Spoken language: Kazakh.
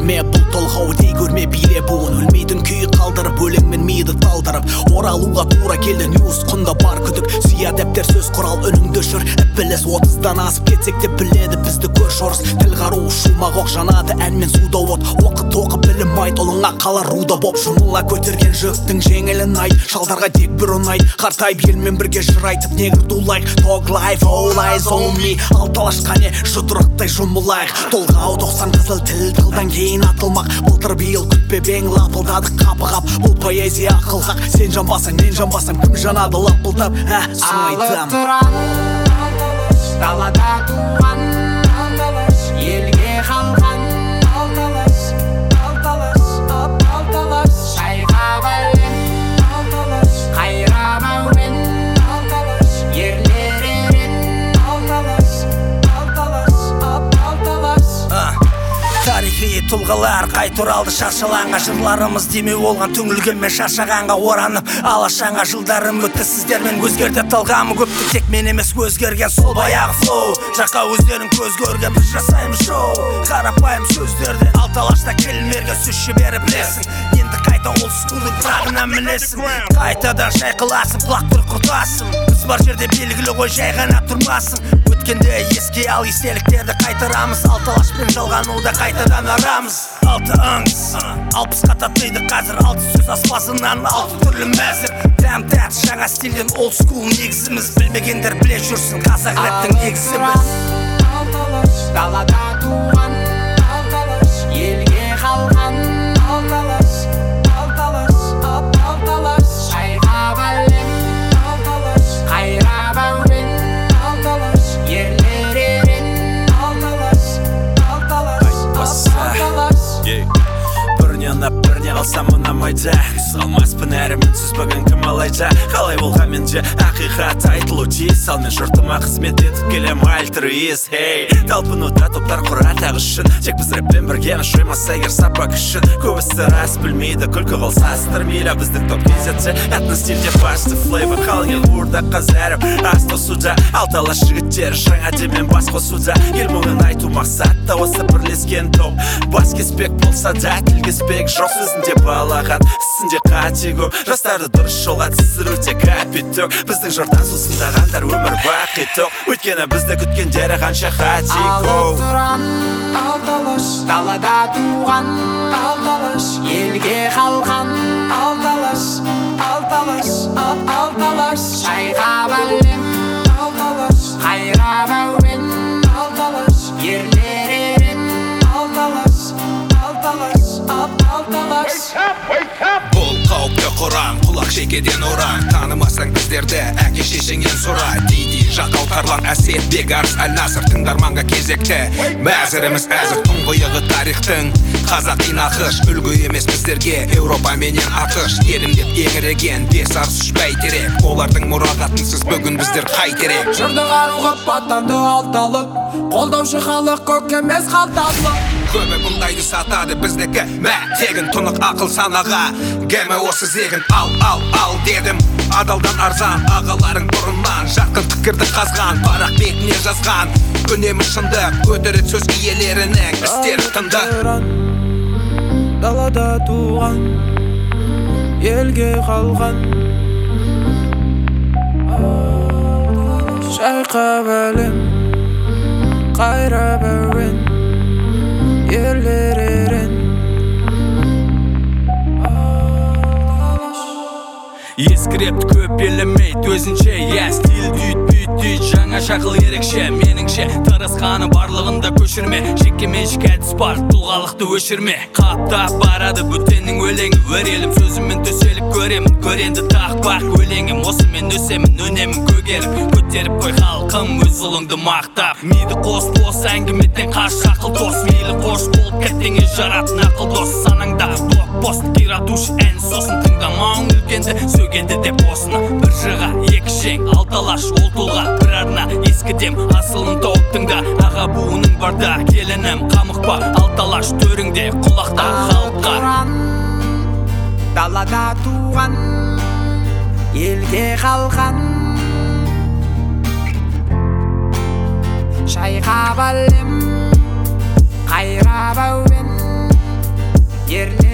келтірме бұл толғау дей көрме биле буын өлмейтін күй қалдырып өлеңмен миды талдырып оралуға тура келді ньюс құнда бар күдік сия дәптер сөз құрал үніңді өшір іпіліс 30-дан асып кетсек те біледі бізді көрші орыс тіл қару шумақ оқ жанады әнмен суда от оқыт оқып білім айт ұлыңа қалар руда боп жұмыла көтерген жүктің жеңілін айт шалдарға тек бір ұнайт қартайып елмен бірге жыр айтып негр дулайық talk life all eyes on me алталаш қане жұдырықтай жұмылайық толғау 90 қызыл тіл тылдан кейін атылмақ былтыр биыл күтпебең лапылдадық қапы-қап бұл поэзия ақылғақ сен жанбасаң мен жанбасам кім жанады лапылдап алып тұран далада туған елге қалған алталас шайқап әлем қайрап әуен ерлер ерен алталас тарихи тұлғалар қайта оралды шаршалаңға жырларымыз демеу болған түңілгенмен шаршағанға оранып алашаңа жылдарым өтті сіздермен өзгерді талғамы көпті тек мен емес өзгерген сол баяғы флоу жаққа өздерің көз көрген біз жасаймыз шоу қарапайым сөздерді алталашта келмерге сөз шебері білесің енді қайта ол скулдың тағына мінесің қайтадан шайқыласың құлақтыр құртасың біз бар жерде белгілі ғой жай ғана тұрмасың өткенде еске ал естеліктерді қайтарамыз алталашпен жалғануды қайтадан арамыз алты аңыз 60-қа татиды қазір 6 сөз аспазынан 6 түрлі мәзір дәм тәт жаңа стильден old school негізіміз білмегендер біле жүрсін қазақ рэптің негізі біз далада туған елге қалған алталас шайқап әлем қайрап әуен ерлер ерен алталас бірінен ап біріне қалсам ұнамайды салмаспын әрі мінсіз бүгін кім алайда қалай болғанмен де ақиқат айтылу тиіс ал мен жұртыма қызмет етіп келем альтруист талпынуда топтар құрады ақ үшін тек біз рэппен біргеміз жоймаса егер сапа күшін көбісі рас білмейді күлкі қылса астырмейді біздің топ кезетсе этностильде басты флейвор қалың ел қуырда қазарып ас тосуда алталас жігіттер жаңа демен бас қосуда ел мұңын айту мақсатта осы бірлескен топ бас кеспек болса да тіл кеспек жоқ сөзінде балаған ісінде қате көп жастарды дұрыс жолға түсіруде капиток біздің жұрттан сусындағандар өмір бақи тоқ өйткені бізді күткендері қанша хатико алып тұран алталас далада туған елге қалған алталас шайқап әлем қайрап әуен ерлер ерен алталас бұл қауіпті құран құлақ шекеден ұран танымасаң біздерді әке шешеңнен сұра дейді жақалтарлар әсетбек арыс әл-насыр тыңдарманға кезекті мәзіріміз әзір тұңғиығы тарихтың қазақи нақыш үлгі емес біздерге еуропа менен ақш елімде еңіреген бес арыс үш бәйтерек олардың мұрағатынсыз бүгін біздер қайтерек жырды қаруға аттанды алталық қолдаушы халық көк емес қалталық көбі бұндайды сатады біздікі мә тегін тұнық ақыл санаға гәмі осы зегін ал дедім адалдан арзан ағаларың бұрыннан жарқын пікірді қазған парақ бетіне жазған үнемі шындық көтереді сөз иелерінің істері тынды далада туған елге қалған шайқап әлем қайрап әуен ерлер ерен ескірепті көп елемейді өзінше стиль дүйт жаңа шақыл ерекше меніңше тырысқаны барлығында көшірме жеке меншік әдіс бар тұлғалықты өшірме қаптап барады бөтеннің өлеңі өрелім сөзіммен төселіп көремін көренді тақпақ өлеңім осымен өсемін өнемін көгеріп көтеріп қой халқым өз ұлыңды мақтап миды қос әңгімеден қаш ақыл дос мейлі қош болып кәттеңе жаратын ақыл дос санаңда блокпост қиратушы ән сосын тыңдамауың үлкенді сөгеді деп осыны бір жыға екі жең алталаш ол тұлға бір арна ескідем асылын тауыптыңда аға буының барда келінім қамықпа алталаш төріңде құлақта халыққа далада туған елге қалған шайқап әлем қайрап әуен ерлерің